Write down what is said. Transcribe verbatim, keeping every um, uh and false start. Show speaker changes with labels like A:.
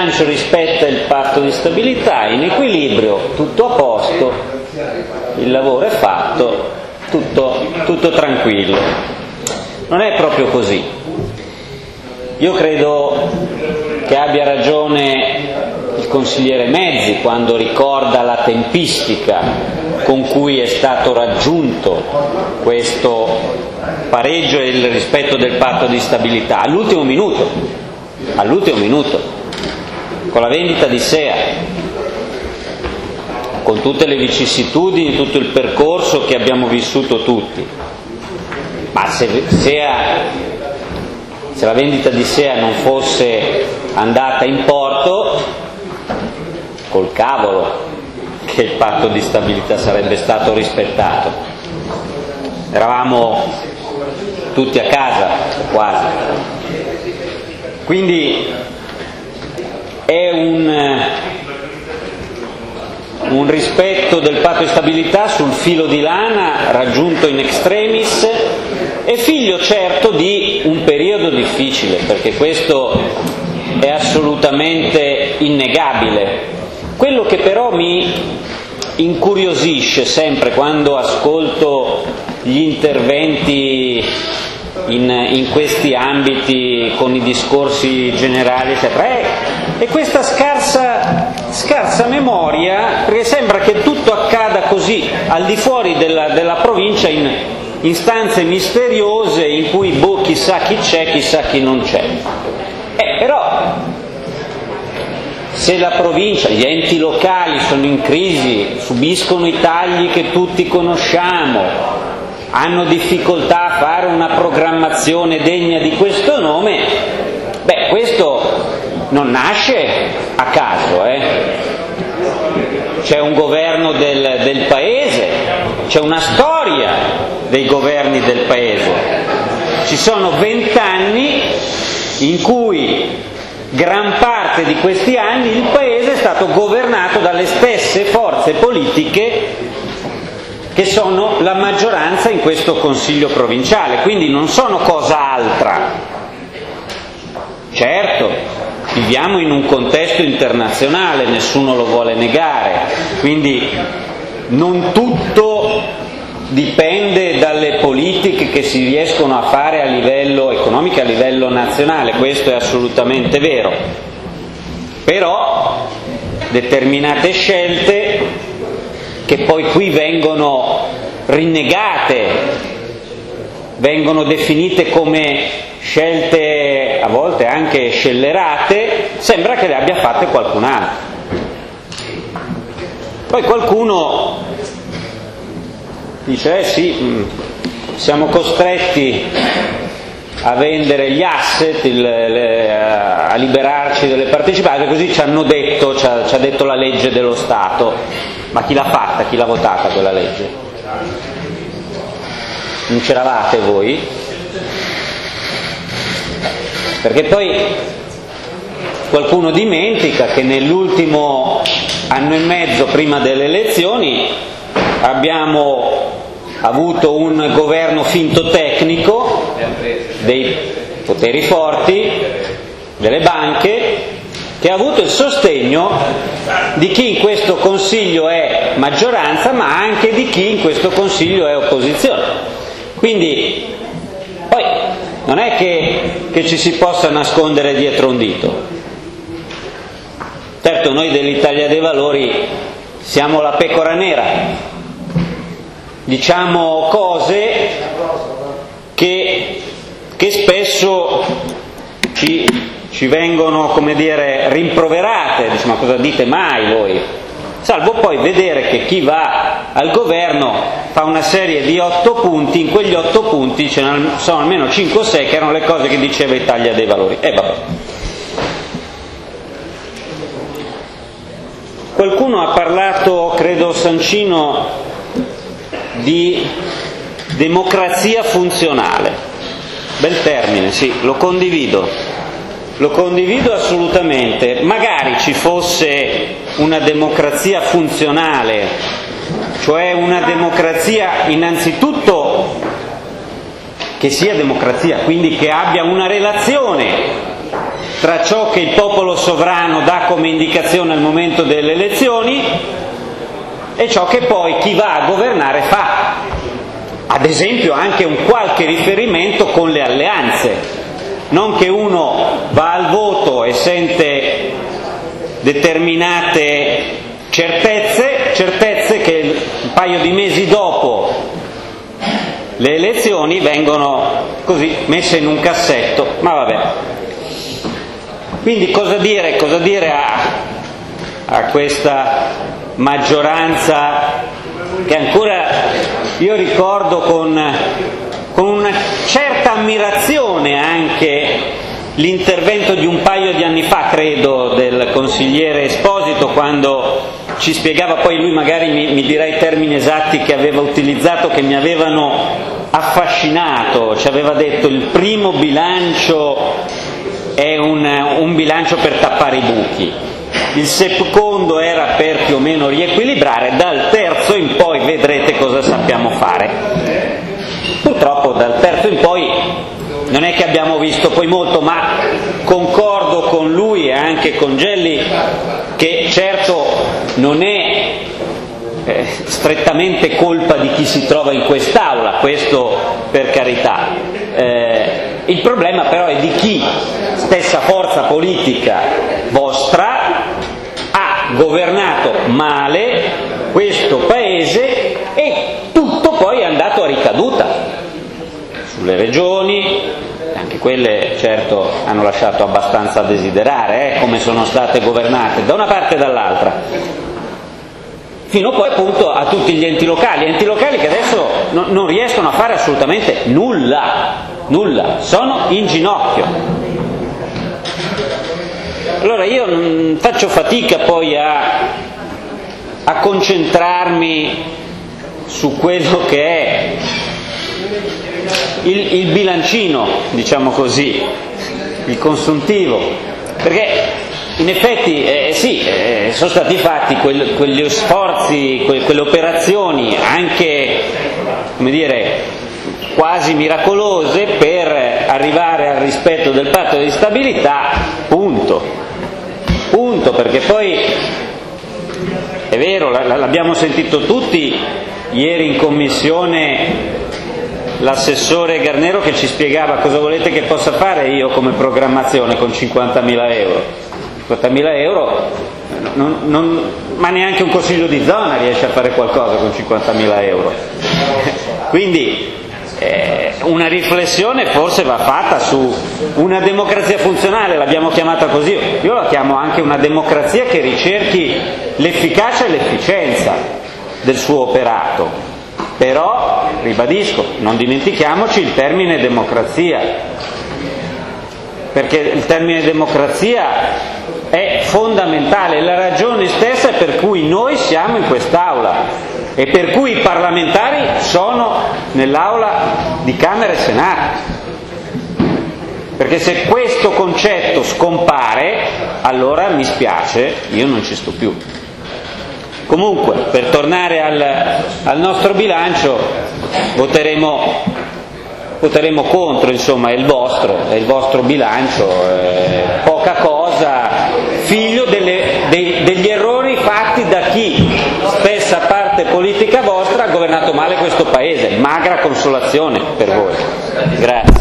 A: bilancio rispetta il patto di stabilità, in equilibrio, tutto a posto, il lavoro è fatto, tutto, tutto tranquillo. Non è proprio così. Io credo che abbia ragione il consigliere Mezzi quando ricorda la tempistica con cui è stato raggiunto questo pareggio e il rispetto del patto di stabilità, all'ultimo minuto, all'ultimo minuto, con la vendita di S E A, con tutte le vicissitudini, tutto il percorso che abbiamo vissuto tutti. Ma se, S E A, se la vendita di S E A non fosse andata in porto, col cavolo che il patto di stabilità sarebbe stato rispettato. Eravamo tutti a casa, quasi. Quindi è un, un rispetto del patto di stabilità sul filo di lana raggiunto in extremis e figlio certo di un periodo difficile, perché questo è assolutamente innegabile. Quello che però mi incuriosisce sempre quando ascolto gli interventi in, in questi ambiti con i discorsi generali eccetera è, è questa scarsa, scarsa memoria, perché sembra che tutto accada così al di fuori della, della provincia in, in stanze misteriose in cui boh, chissà chi c'è, chissà chi non c'è. Eh, però se la provincia, gli enti locali sono in crisi, subiscono i tagli che tutti conosciamo, hanno difficoltà a fare una programmazione degna di questo nome, beh, questo non nasce a caso, eh? C'è un governo del, del paese, c'è una storia dei governi del paese, ci sono vent'anni in cui gran parte di questi anni il paese è stato governato dalle stesse forze politiche che sono la maggioranza in questo consiglio provinciale, quindi non sono cosa altra. Certo, viviamo in un contesto internazionale, nessuno lo vuole negare, quindi non tutto dipende dalle politiche che si riescono a fare a livello economico, a livello nazionale, questo è assolutamente vero. Però determinate scelte che poi qui vengono rinnegate, vengono definite come scelte a volte anche scellerate, sembra che le abbia fatte qualcun altro. Poi qualcuno dice, eh sì, siamo costretti a vendere gli asset, il, le, a liberarci delle partecipate, così ci hanno detto, ci ha, ci ha detto la legge dello Stato. Ma chi l'ha fatta, chi l'ha votata quella legge? Non c'eravate voi? Perché poi qualcuno dimentica che nell'ultimo anno e mezzo prima delle elezioni abbiamo avuto un governo finto tecnico dei poteri forti, delle banche, che ha avuto il sostegno di chi in questo Consiglio è maggioranza, ma anche di chi in questo Consiglio è opposizione. Quindi poi non è che, che ci si possa nascondere dietro un dito. Certo, noi dell'Italia dei Valori siamo la pecora nera, diciamo cose che, che spesso ci, ci vengono, come dire, rimproverate, diciamo, cosa dite mai voi? Salvo poi vedere che chi va al governo fa una serie di otto punti, in quegli otto punti ce ne sono almeno cinque o sei che erano le cose che diceva Italia dei Valori. E eh, vabbè. Qualcuno ha parlato, credo Sancino, di democrazia funzionale. Bel termine, sì, lo condivido. Lo condivido assolutamente. Magari ci fosse una democrazia funzionale, cioè una democrazia innanzitutto che sia democrazia, quindi che abbia una relazione tra ciò che il popolo sovrano dà come indicazione al momento delle elezioni e ciò che poi chi va a governare fa. Ad esempio anche un qualche riferimento con le alleanze, non che uno va al voto e sente determinate certezze, certezze che un paio di mesi dopo le elezioni vengono così messe in un cassetto, ma vabbè. Quindi cosa dire, cosa dire a, a questa maggioranza che ancora io ricordo con, con una certa ammirazione anche l'intervento di un paio di anni fa, credo, del consigliere Esposito, quando ci spiegava, poi lui magari mi, mi dirà i termini esatti che aveva utilizzato, che mi avevano affascinato. Ci aveva detto: il primo bilancio è un, un bilancio per tappare i buchi, il secondo era per più o meno riequilibrare, dal terzo in poi vedrete cosa sappiamo fare. Purtroppo dal terzo in poi non è che abbiamo visto poi molto, ma concordo con lui e anche con Gelli che certo non è eh, strettamente colpa di chi si trova in quest'aula, questo per carità. Eh, il problema però è di chi, stessa forza politica vostra, ha governato male questo paese e tutto poi è andato a ricaduta sulle regioni, anche quelle certo hanno lasciato abbastanza a desiderare, eh, come sono state governate da una parte e dall'altra, fino poi appunto a tutti gli enti locali, enti locali che adesso no, non riescono a fare assolutamente nulla, nulla, sono in ginocchio. Allora io non faccio fatica poi a, a concentrarmi su quello che è il, il bilancino, diciamo così, il consuntivo, perché in effetti eh, sì, eh, sono stati fatti quel, quegli sforzi, que, quelle operazioni anche, come dire, quasi miracolose per arrivare al rispetto del patto di stabilità, punto, punto, perché poi è vero, l'abbiamo sentito tutti ieri in commissione, l'assessore Garnero che ci spiegava cosa volete che possa fare io come programmazione con cinquantamila euro. cinquantamila euro, non, non, ma neanche un consiglio di zona riesce a fare qualcosa con cinquantamila euro. Quindi eh, una riflessione forse va fatta su una democrazia funzionale, l'abbiamo chiamata così, io la chiamo anche una democrazia che ricerchi l'efficacia e l'efficienza del suo operato. Però, ribadisco, non dimentichiamoci il termine democrazia, perché il termine democrazia è fondamentale, è la ragione stessa per cui noi siamo in quest'aula e per cui i parlamentari sono nell'aula di Camera e Senato. Perché se questo concetto scompare, allora mi spiace, io non ci sto più. Comunque, per tornare al, al nostro bilancio, voteremo, voteremo contro, insomma, è il vostro, è il vostro bilancio, eh, poca cosa, figlio delle, dei, degli errori fatti da chi, stessa parte politica vostra, ha governato male questo paese, magra consolazione per voi. Grazie.